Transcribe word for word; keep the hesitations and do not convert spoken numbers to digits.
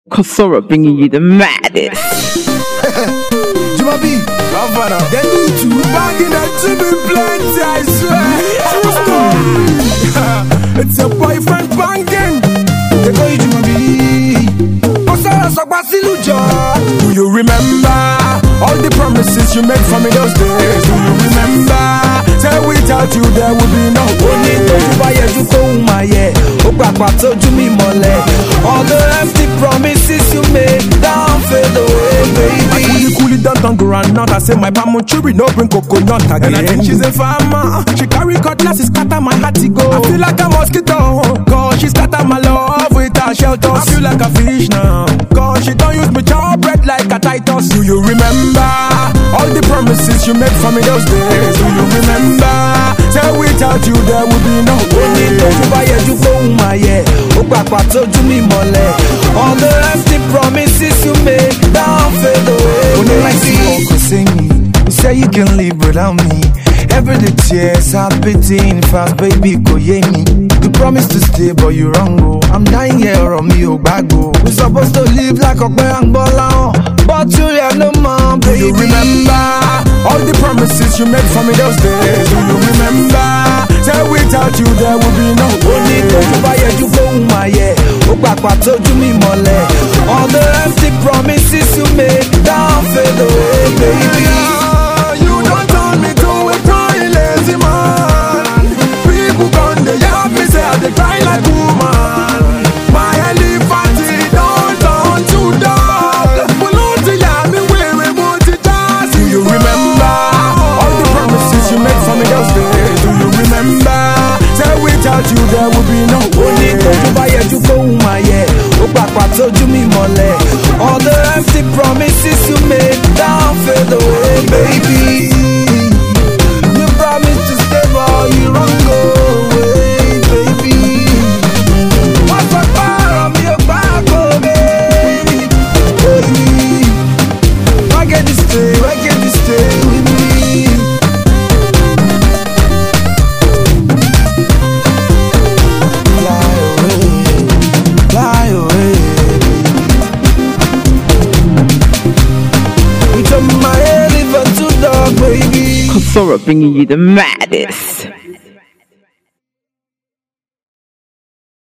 Kosoro bringing you the maddest. Juma B, Havana, then do it too. Banging that to be plenty, I swear. It's your boyfriend banging. They call you Juma B. Kosoro Sogbasiluja. Do you remember all the promises you made for me those days? Do you remember? Say without you there would be no money. All the empty promises you made don't fade away, baby. I cool it, cool it down, don't go around now. I say my palm churi, no bring coconut again. And I think she's a farmer. She carry cutlass, scatter my heart to go. I feel like a mosquito, cause she scatter my love with her shelter. I feel like a fish now, cause she don't use me chop bread like a Titus. Do you remember all the promises you made for me those days? Do you remember? Say without you there would be no money. All the empty promises you made don't fade away. You say you can live without me. Every day tears are beating fast, baby, go ye me. You promised to stay, but you wrong, go. I'm dying here on me, oh, bago. We're supposed to live like a bang ball, but you have no mom, baby. Do you remember all the promises you made for me those days? Do you remember? Say without you there would be no money. All the empty promises you made don't fade away, baby. You don't turn me to a crying lazy man. People gone they have me say they cry like woman. My elephant don't turn to dog. Do you remember all the promises you made for me those days? Do you remember? Say without you there would be no money. All the empty promises you made don't fade away, baby. You promised to stay, but you won't go away, baby. What's the power of your back, oh baby? Baby, why can't you stay? Why can't you stay with me? Fly away, fly away. Kosoro bringing you the maddest.